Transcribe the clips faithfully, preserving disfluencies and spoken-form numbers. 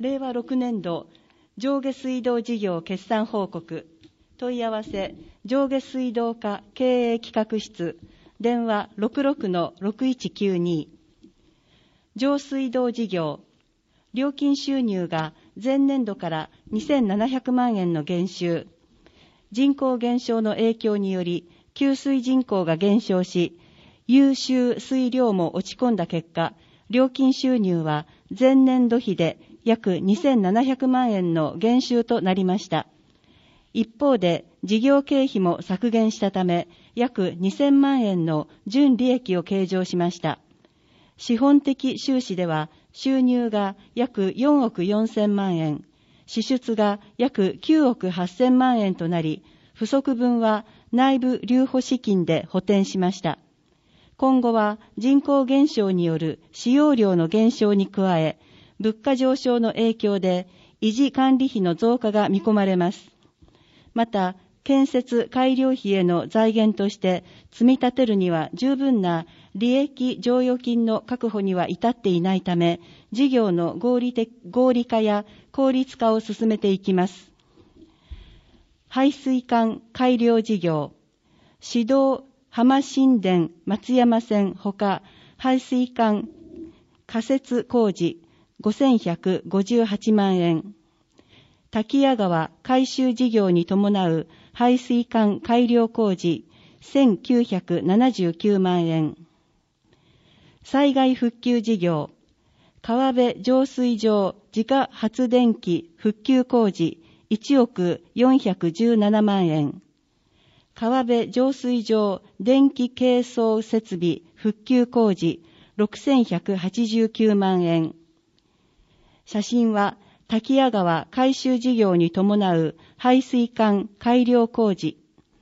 れいわろくねんど上下水道事業決算報告。問い合わせ、上下水道課経営企画室、電話 ろくろくのろくいちきゅうに。上水道事業、料金収入が前年度からにせんななひゃくまんえんの減収。人口減少の影響により、給水人口が減少し、優秀水量も落ち込んだ結果、料金収入は前年度比で約にせんななひゃくまんえんの減収となりました。一方で、事業経費も削減したため、約にせんまんえんの純利益を計上しました。資本的収支では、収入が約よんおくよんせんまんえん、支出が約きゅうおくはっせんまんえんとなり、不足分は内部留保資金で補填しました。今後は人口減少による使用量の減少に加え、物価上昇の影響で維持管理費の増加が見込まれます。また、建設改良費への財源として積み立てるには十分な利益剰余金の確保には至っていないため、事業の合理的、合理化や効率化を進めていきます。排水管改良事業、市道浜新田松山線ほか排水管仮設工事ごせんひゃくごじゅうはちまんえん、滝谷川改修事業に伴う排水管改良工事せんきゅうひゃくななじゅうきゅうまんえん、災害復旧事業、川辺浄水場自家発電機復旧工事いちおくよんひゃくじゅうななまんえん、川辺浄水場電気係争設備復旧工事ろくせんひゃくはちじゅうきゅうまんえん。写真は滝谷川改修事業に伴う排水管改良工事。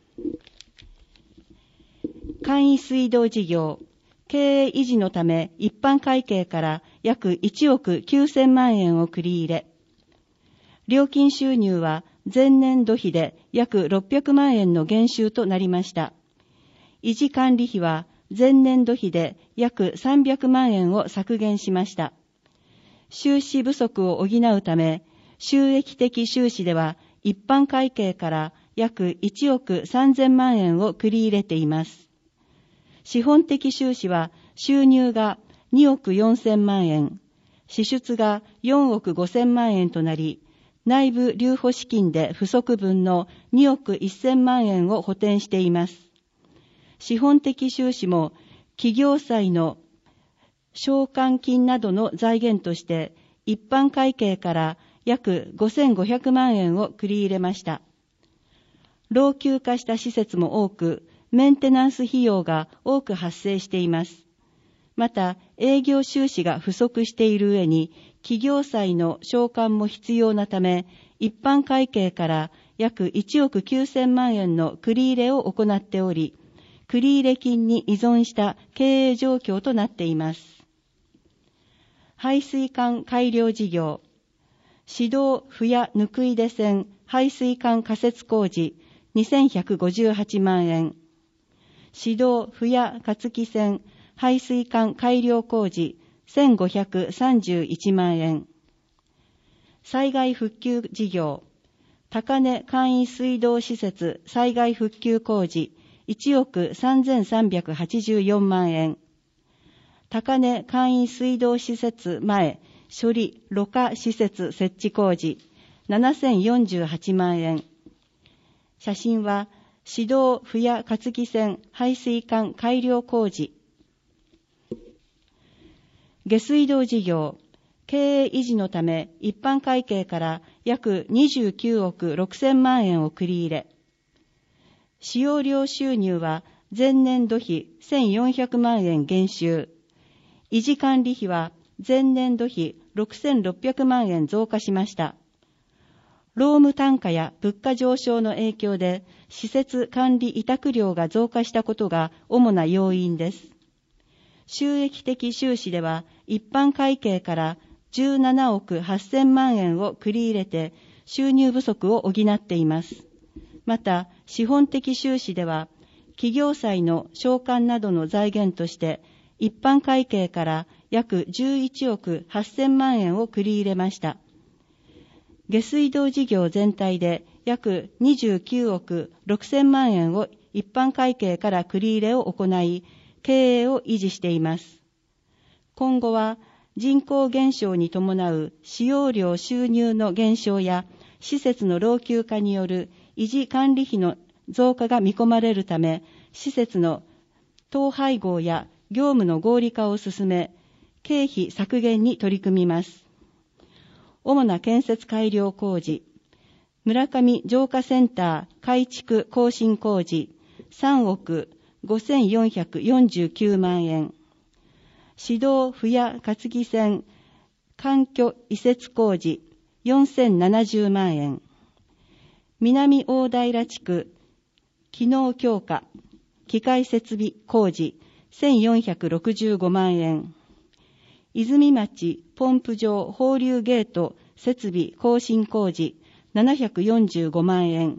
簡易水道事業、経営維持のため一般会計から約いちおくきゅうせんまんえんを繰り入れ、料金収入は前年度比で約ろっぴゃくまんえんの減収となりました。維持管理費は前年度比で約さんびゃくまんえんを削減しました。収支不足を補うため、収益的収支では一般会計から約いちおくさんぜんまんえんを繰り入れています。資本的収支は収入がにおくよんせんまんえん、支出がよんおくごせんまんえんとなり、内部留保資金で不足分のにおくせんまんえんを補填しています。資本的収支も企業債の償還金などの財源として一般会計から約ごせんごひゃくまんえんを繰り入れました。老朽化した施設も多く、メンテナンス費用が多く発生しています。また、営業収支が不足している上に、企業債の償還も必要なため、一般会計から約いちおくきゅうせんまんえんの繰り入れを行っており、繰入金に依存した経営状況となっています。排水管改良事業、市道府や温出線排水管仮設工事にせんひゃくごじゅうはちまんえん、市道府や勝木線排水管改良工事せんごひゃくさんじゅういちまんえん、災害復旧事業、高根簡易水道施設災害復旧工事いちおくさんぜんさんびゃくはちじゅうよんまんえん、高根簡易水道施設前処理ろ過施設設置工事ななせんよんじゅうはちまんえん。写真は市道府や勝木線排水管改良工事。下水道事業、経営維持のため一般会計から約にじゅうきゅうおくろくせんまんえんを繰り入れ、使用量収入は前年度比せんよんひゃくまんえん減収、維持管理費は前年度比ろくせんろっぴゃくまんえん増加しました。労務単価や物価上昇の影響で施設管理委託料が増加したことが主な要因です。収益的収支では一般会計からじゅうななおくはっせんまんえんを繰り入れて収入不足を補っています。また、資本的収支では企業債の償還などの財源として一般会計から約じゅういちおくはっせんまんえんを繰り入れました。 下水道事業全体で約にじゅうきゅうおくろくせんまんえんを一般会計から繰り入れを行い、経営を維持しています。今後は人口減少に伴う使用量収入の減少や施設の老朽化による維持管理費の増加が見込まれるため、施設の統廃合や業務の合理化を進め、経費削減に取り組みます。主な建設改良工事、村上浄化センター改築更新工事さんおくごせんよんひゃくよんじゅうきゅうまんえん、市道府谷担ぎ線環境移設工事よんせんななじゅうまんえん、南大平地区機能強化機械設備工事せんよんひゃくろくじゅうごまんえん、泉町ポンプ場放流ゲート設備更新工事ななひゃくよんじゅうごまんえん、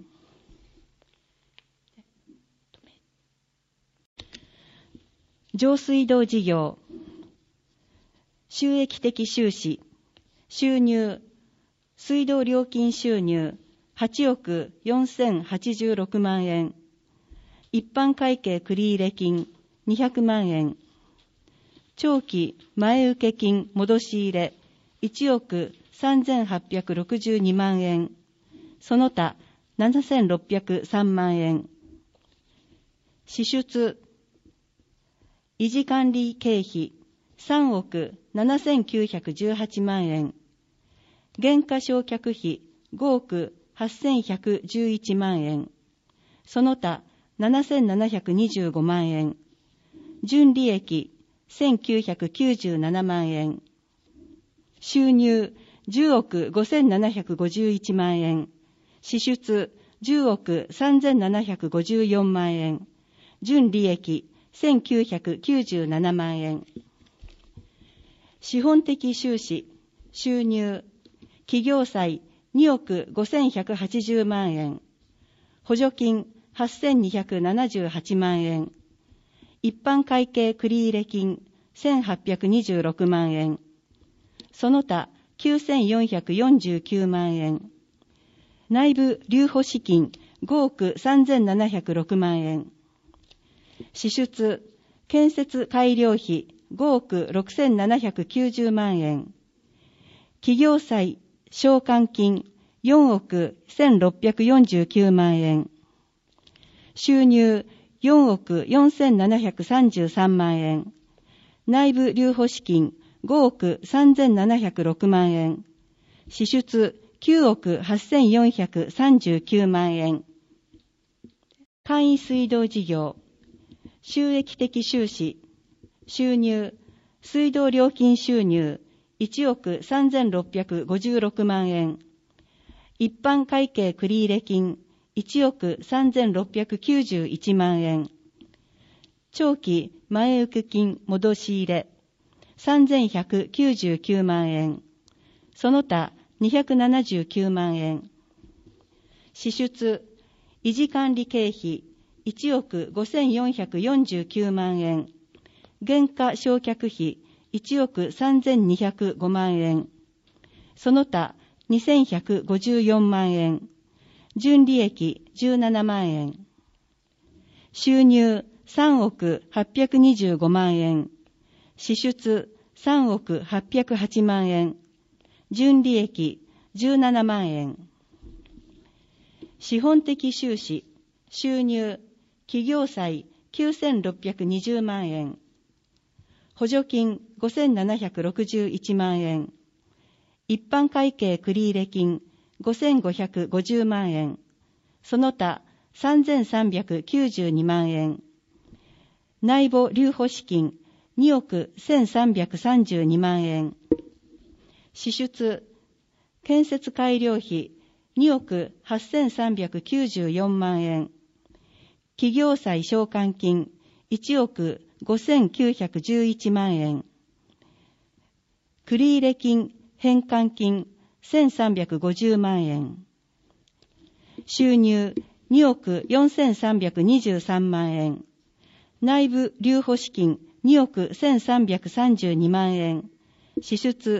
上水道事業収益的収支、収入、水道料金収入はちおくよんせんはちじゅうろくまんえん、一般会計繰入金にひゃくまんえん、長期前受金戻し入れいちおくさんぜんはっぴゃくろくじゅうにまんえん、その他ななせんろっぴゃくさんまんえん、支出、維持管理経費さんおくななせんきゅうひゃくじゅうはちまんえん、減価償却費ごおくはっせんひゃくじゅういちまんえん、その他ななせんななひゃくにじゅうごまんえん、純利益せんきゅうひゃくきゅうじゅうななまんえん、収入じゅうおくごせんななひゃくごじゅういちまんえん、支出じゅうおくさんぜんななひゃくごじゅうよんまんえん、純利益せんきゅうひゃくきゅうじゅうななまんえん、資本的収支、収入、企業債におくごせんひゃくはちじゅうまんえん、補助金はっせんにひゃくななじゅうはちまんえん、一般会計繰入金せんはっぴゃくにじゅうろくまんえん、その他きゅうせんよんひゃくよんじゅうきゅうまんえん、内部留保資金ごおくさんぜんななひゃくろくまんえん、支出、建設改良費ごおくろくせんななひゃくきゅうじゅうまんえん、企業債償還金よんおくせんろっぴゃくよんじゅうきゅうまんえん、収入よんおくよんせんななひゃくさんじゅうさんまんえん、内部留保資金ごおくさんぜんななひゃくろくまんえん、支出きゅうおくはっせんよんひゃくさんじゅうきゅうまんえん、簡易水道事業、収益的収支、収入、水道料金収入いちおくさんぜんろっぴゃくごじゅうろくまんえん、一般会計繰入金いちおくさんぜんろっぴゃくきゅうじゅういちまんえん、長期前受金戻し入れさんぜんひゃくきゅうじゅうきゅうまんえん、その他にひゃくななじゅうきゅうまんえん、支出、維持管理経費いちおくごせんよんひゃくよんじゅうきゅうまんえん、減価償却費いちおくさんぜんにひゃくごまんえん、その他にせんひゃくごじゅうよんまんえん、純利益じゅうななまんえん、収入さんおくはっぴゃくにじゅうごまんえん、支出さんおくはっぴゃくはちまんえん、純利益じゅうななまんえん、資本的収支、収入、企業債きゅうせんろっぴゃくにじゅうまんえん、補助金ごせんななひゃくろくじゅういちまんえん、一般会計繰入金ごせんごひゃくごじゅうまんえん、その他さんぜんさんびゃくきゅうじゅうにまんえん、内部留保資金におくせんさんびゃくさんじゅうにまんえん、支出、建設改良費におくはっせんさんびゃくきゅうじゅうよんまんえん、企業債償還金いちおくごせんきゅうひゃくじゅういちまんえん、繰入金返還金せんさんびゃくごじゅうまんえん、収入におくよんせんさんびゃくにじゅうさんまんえん、内部留保資金におくせんさんびゃくさんじゅうにまんえん、支出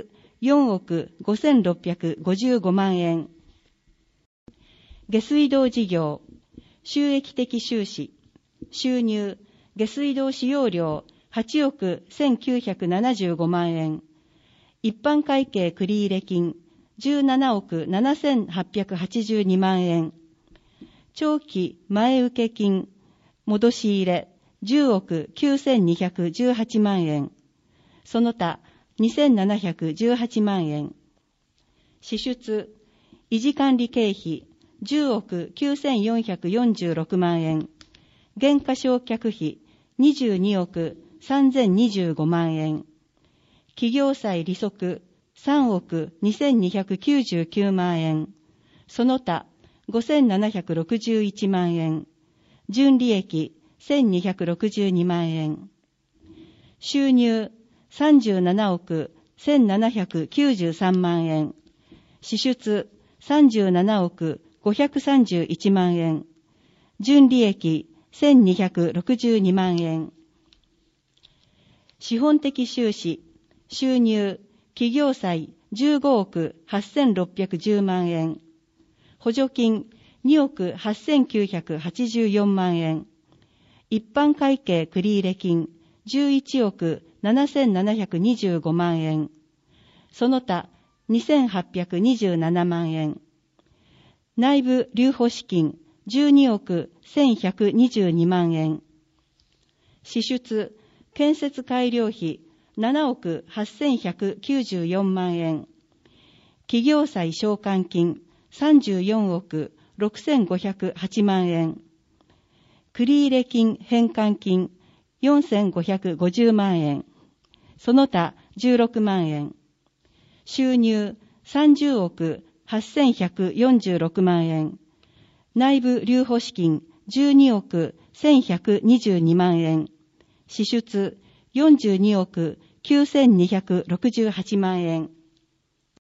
よんおくごせんろっぴゃくごじゅうごまんえん。下水道事業、収益的収支、収入、下水道使用料はちおくせんきゅうひゃくななじゅうごまんえん。一般会計繰入金じゅうななおくななせんはっぴゃくはちじゅうにまんえん。長期前受金戻し入れじゅうおくきゅうせんにひゃくじゅうはちまんえん。その他にせんななひゃくじゅうはちまんえん。支出、維持管理経費じゅうおくきゅうせんよんひゃくよんじゅうろくまんえん。減価償却費にじゅうにおくさんぜんにじゅうごまんえん。企業債利息さんおくにせんにひゃくきゅうじゅうきゅうまんえん。その他ごせんななひゃくろくじゅういちまんえん。純利益せんにひゃくろくじゅうにまんえん。収入さんじゅうななおくせんななひゃくきゅうじゅうさんまんえん。支出さんじゅうななおくごひゃくさんじゅういちまんえん。純利益せんにひゃくろくじゅうにまんえん。資本的収支、収入、企業債じゅうごおくはっせんろっぴゃくじゅうまんえん。補助金におくはっせんきゅうひゃくはちじゅうよんまんえん。一般会計繰入金じゅういちおくななせんななひゃくにじゅうごまんえん。その他にせんはっぴゃくにじゅうななまんえん。内部留保資金じゅうにおくせんひゃくにじゅうにまんえん。支出、建設改良費ななおくはっせんひゃくきゅうじゅうよんまんえん。企業債償還金さんじゅうよんおくろくせんごひゃくはちまんえん。繰入金返還金よんせんごひゃくごじゅうまんえん。その他じゅうろくまんえん。収入さんじゅうおくはっせんひゃくよんじゅうろくまんえん。内部留保資金じゅうにおくせんひゃくにじゅうにまんえん。支出よんじゅうにおくきゅうせんにひゃくろくじゅうはちまんえん。